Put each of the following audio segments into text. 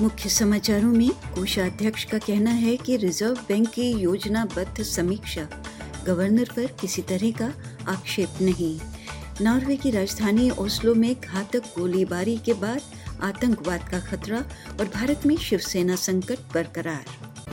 मुख्य समाचारों में कोषाध्यक्ष का कहना है कि रिजर्व बैंक की योजनाबद्ध समीक्षा गवर्नर पर किसी तरह का आक्षेप नहीं। नॉर्वे की राजधानी ओस्लो में घातक गोलीबारी के बाद आतंकवाद का खतरा और भारत में शिवसेना संकट बरकरार।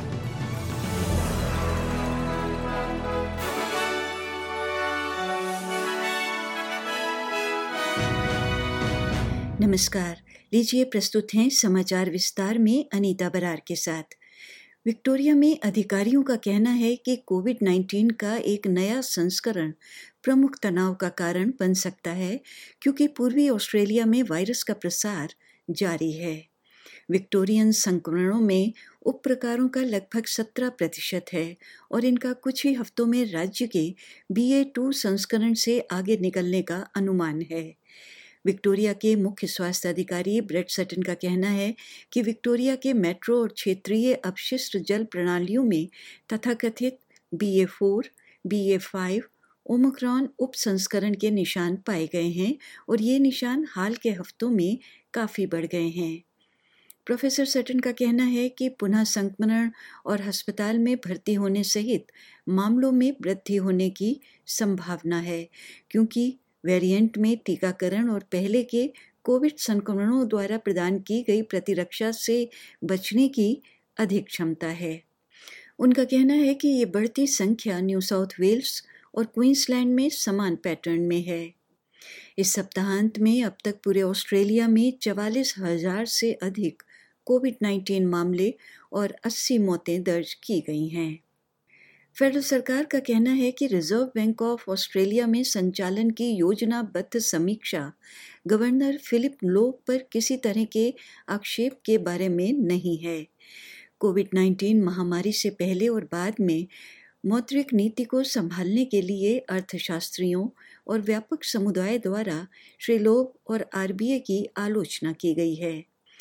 नमस्कार, लीजिए प्रस्तुत हैं समाचार विस्तार में अनीता बरार के साथ। विक्टोरिया में अधिकारियों का कहना है कि कोविड-19 का एक नया संस्करण प्रमुख तनाव का कारण बन सकता है क्योंकि पूर्वी ऑस्ट्रेलिया में वायरस का प्रसार जारी है। विक्टोरियन संक्रमणों में उप प्रकारों का लगभग 17% है और इनका कुछ ही हफ्तों में राज्य के BA2 संस्करण से आगे निकलने का अनुमान है। विक्टोरिया के मुख्य स्वास्थ्य अधिकारी ब्रेट सटन का कहना है कि विक्टोरिया के मेट्रो और क्षेत्रीय अपशिष्ट जल प्रणालियों में तथाकथित BA4, BA5 ओमिक्रॉन उप संस्करण के निशान पाए गए हैं और ये निशान हाल के हफ्तों में काफ़ी बढ़ गए हैं। प्रोफेसर सटन का कहना है कि पुनः संक्रमण और अस्पताल में भर्ती होने सहित मामलों में वृद्धि होने की संभावना है क्योंकि वेरिएंट में टीकाकरण और पहले के कोविड संक्रमणों द्वारा प्रदान की गई प्रतिरक्षा से बचने की अधिक क्षमता है। उनका कहना है कि ये बढ़ती संख्या न्यू साउथ वेल्स और क्वींसलैंड में समान पैटर्न में है। इस सप्ताहांत में अब तक पूरे ऑस्ट्रेलिया में 44,000 से अधिक कोविड-19 मामले और 80 मौतें दर्ज की गई हैं। फेडरल सरकार का कहना है कि रिजर्व बैंक ऑफ ऑस्ट्रेलिया में संचालन की योजनाबद्ध समीक्षा गवर्नर फिलिप लोव पर किसी तरह के आक्षेप के बारे में नहीं है। कोविड-19 महामारी से पहले और बाद में मौद्रिक नीति को संभालने के लिए अर्थशास्त्रियों और व्यापक समुदाय द्वारा श्री लोव और RBA की आलोचना की गई है।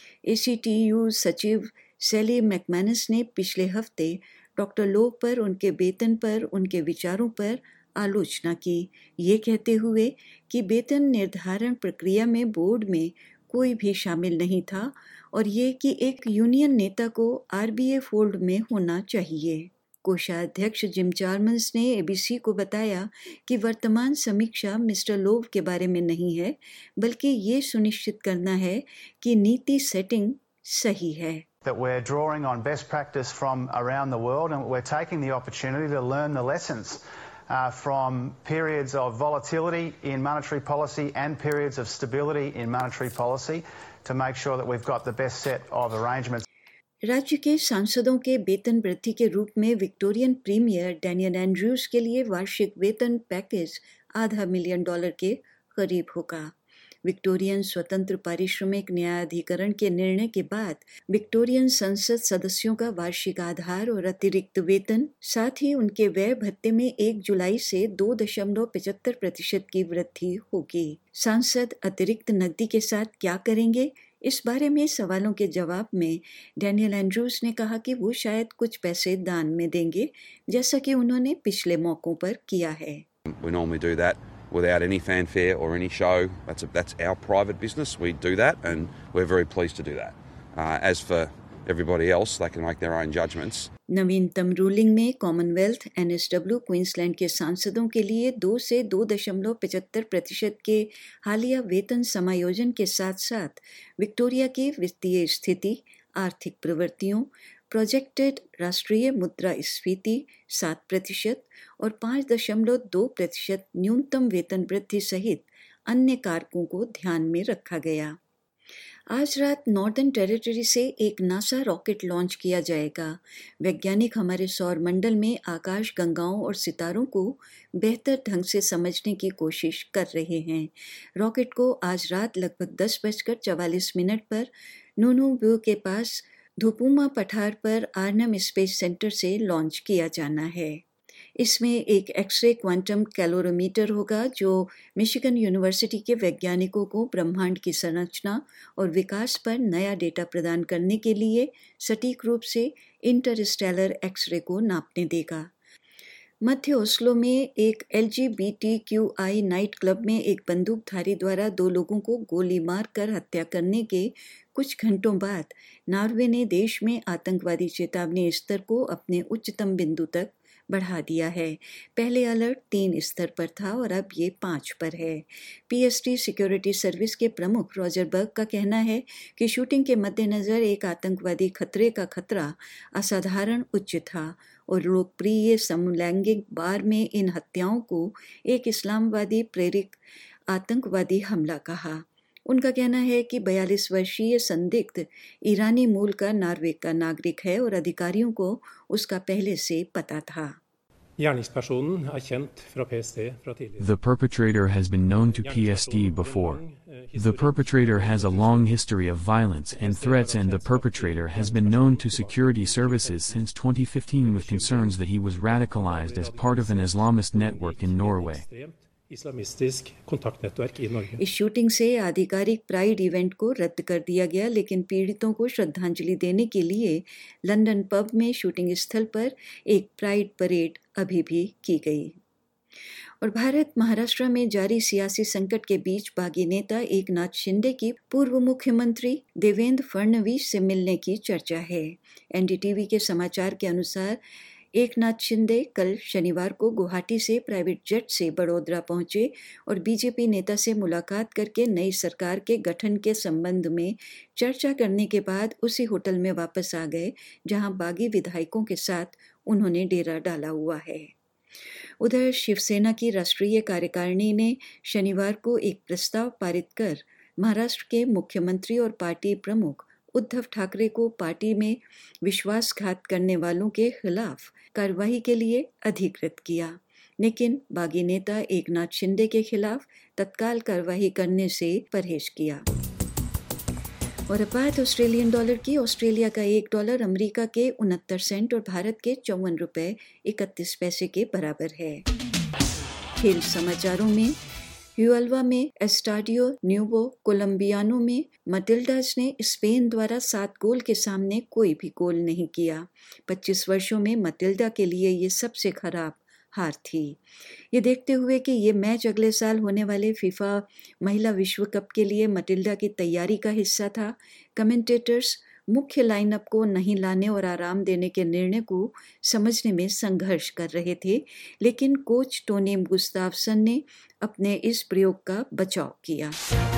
ACTU सचिव सैली मैकमैनस ने पिछले हफ्ते डॉक्टर लोव पर, उनके वेतन पर, उनके विचारों पर आलोचना की, ये कहते हुए कि वेतन निर्धारण प्रक्रिया में बोर्ड में कोई भी शामिल नहीं था और ये कि एक यूनियन नेता को RBA फोल्ड में होना चाहिए। कोषाध्यक्ष जिम चार्मर्स ने ABC को बताया कि वर्तमान समीक्षा मिस्टर लोव के बारे में नहीं है, बल्कि ये सुनिश्चित करना है कि नीति सेटिंग सही है। That we're drawing on best practice from around the world and we're taking the opportunity to learn the lessons from periods of volatility in monetary policy and periods of stability in monetary policy to make sure that we've got the best set of arrangements. राज्य के सांसदों के वेतन वृद्धि के रूप में Victorian premiere Daniel Andrews के लिए वार्षिक वेतन पैकेज $500,000 के करीब होगा। विक्टोरियन स्वतंत्र पारिश्रमिक न्यायाधिकरण के निर्णय के बाद विक्टोरियन संसद सदस्यों का वार्षिक आधार और अतिरिक्त वेतन, साथ ही उनके व्यय भत्ते में 1 जुलाई से 2.75% की वृद्धि होगी। सांसद अतिरिक्त नकदी के साथ क्या करेंगे, इस बारे में सवालों के जवाब में डैनियल एंड्रूज ने कहा कि वो शायद कुछ पैसे दान में देंगे, जैसा कि उन्होंने पिछले मौकों पर किया है। We normally do that without any fanfare or any show. That's our private business. We do that and we're very pleased to do that. As for everybody else, they can make their own judgments. नवीनतम ruling में Commonwealth NSW Queensland के सांसदों के लिए 2 से 2.75% के हालिया वेतन समायोजन के साथ साथ विक्टोरिया की वित्तीय स्थिति, आर्थिक प्रवृत्तियों, प्रोजेक्टेड राष्ट्रीय मुद्रास्फीति 7% और 5.2% न्यूनतम वेतन वृद्धि सहित अन्य कारकों को ध्यान में रखा गया। आज रात नॉर्दर्न टेरिटरी से एक नासा रॉकेट लॉन्च किया जाएगा। वैज्ञानिक हमारे सौर मंडल में आकाश गंगाओं और सितारों को बेहतर ढंग से समझने की कोशिश कर रहे हैं। रॉकेट को आज रात लगभग 10:44 पर नूनूव्यू के पास धुपुमा पठार पर आर्नम स्पेस सेंटर से लॉन्च किया जाना है। इसमें एक एक्सरे क्वांटम कैलोरीमीटर होगा जो मिशिगन यूनिवर्सिटी के वैज्ञानिकों को ब्रह्मांड की संरचना और विकास पर नया डेटा प्रदान करने के लिए सटीक रूप से इंटरस्टेलर एक्सरे को नापने देगा। मध्य ओस्लो में एक LGBTQI नाइट क्लब में एक बंदूकधारी द्वारा 2 लोगों को गोली मारकर हत्या करने के कुछ घंटों बाद नॉर्वे ने देश में आतंकवादी चेतावनी स्तर को अपने उच्चतम बिंदु तक बढ़ा दिया है। पहले अलर्ट 3 स्तर पर था और अब ये 5 पर है। पीएसटी सिक्योरिटी सर्विस के प्रमुख रॉजर बर्ग का कहना है कि शूटिंग के मद्देनज़र एक आतंकवादी खतरे का खतरा असाधारण उच्च था और लोकप्रिय समलैंगिक बार में इन हत्याओं को एक इस्लामवादी प्रेरित आतंकवादी हमला कहा। उनका कहना है कि 42 वर्षीय संदिग्ध ईरानी मूल का नॉर्वे का नागरिक है और अधिकारियों को उसका पहले से पता था। The perpetrator has been known to PSD before. The perpetrator has a long history of violence and threats, and the perpetrator has been known to security services since 2015 with concerns that he was radicalized as part of an Islamist network in Norway. इस shooting से आधिकारिक pride event को रद्द कर दिया गया, लेकिन पीड़ितों को श्रद्धांजलि देने के लिए लंदन पब में शूटिंग स्थल पर एक प्राइड परेड अभी भी की गई। और भारत महाराष्ट्र में जारी सियासी संकट के बीच बागी नेता एकनाथ शिंदे की पूर्व मुख्यमंत्री देवेंद्र फडणवीस से मिलने की चर्चा है। एनडीटीवी के समाचार के अनुसार एकनाथ शिंदे कल शनिवार को गुवाहाटी से प्राइवेट जेट से बड़ोदरा पहुंचे और बीजेपी नेता से मुलाकात करके नई सरकार के गठन के संबंध में चर्चा करने के बाद उसी होटल में वापस आ गए जहां बागी विधायकों के साथ उन्होंने डेरा डाला हुआ है। उधर शिवसेना की राष्ट्रीय कार्यकारिणी ने शनिवार को एक प्रस्ताव पारित कर महाराष्ट्र के मुख्यमंत्री और पार्टी प्रमुख उद्धव ठाकरे को पार्टी में विश्वासघात करने वालों के खिलाफ कार्रवाई के लिए अधिकृत किया, लेकिन बागी नेता एकनाथ शिंदे के खिलाफ तत्काल कार्रवाई करने से परहेज किया। और अब बात ऑस्ट्रेलियन डॉलर की। ऑस्ट्रेलिया का $1 अमेरिका के 69 सेंट और भारत के 54 रुपये 31 पैसे के बराबर है। खेल समाचारों में ह्यूएल्वा में एस्टाडियो न्यूवो कोलंबियानो में मटिल्डाज ने स्पेन द्वारा 7 गोल के सामने कोई भी गोल नहीं किया। 25 वर्षों में मटिल्डा के लिए ये सबसे खराब हार थी। ये देखते हुए कि ये मैच अगले साल होने वाले फीफा महिला विश्व कप के लिए मटिल्डा की तैयारी का हिस्सा था, कमेंटेटर्स मुख्य लाइनअप को नहीं लाने और आराम देने के निर्णय को समझने में संघर्ष कर रहे थे, लेकिन कोच टोनी गुस्तावसन ने अपने इस प्रयोग का बचाव किया।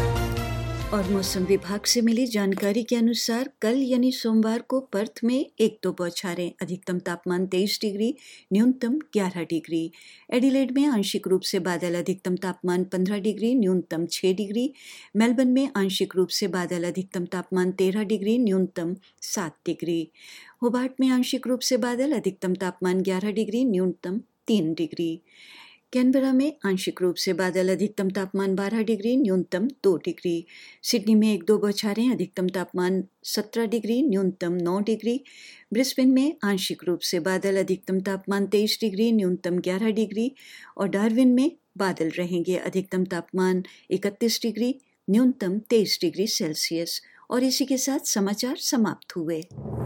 और मौसम विभाग से मिली जानकारी के अनुसार कल यानी सोमवार को पर्थ में 1-2 बौछारें, अधिकतम तापमान 23 डिग्री, न्यूनतम 11 डिग्री। एडिलेड में आंशिक रूप से बादल, अधिकतम तापमान 15 डिग्री, न्यूनतम 6 डिग्री। मेलबर्न में आंशिक रूप से बादल, अधिकतम तापमान 13 डिग्री, न्यूनतम 7 डिग्री। होबार्ट में आंशिक रूप से बादल, अधिकतम तापमान 11 डिग्री, न्यूनतम 3 डिग्री। कैनबरा में आंशिक रूप से बादल, अधिकतम तापमान 12 डिग्री, न्यूनतम 2 डिग्री। सिडनी में 1-2 बौछारें, अधिकतम तापमान 17 डिग्री, न्यूनतम 9 डिग्री। ब्रिस्बेन में आंशिक रूप से बादल, अधिकतम तापमान 23 डिग्री, न्यूनतम 11 डिग्री। और डार्विन में बादल रहेंगे, अधिकतम तापमान 31 डिग्री, न्यूनतम 23 डिग्री सेल्सियस। और इसी के साथ समाचार समाप्त हुए।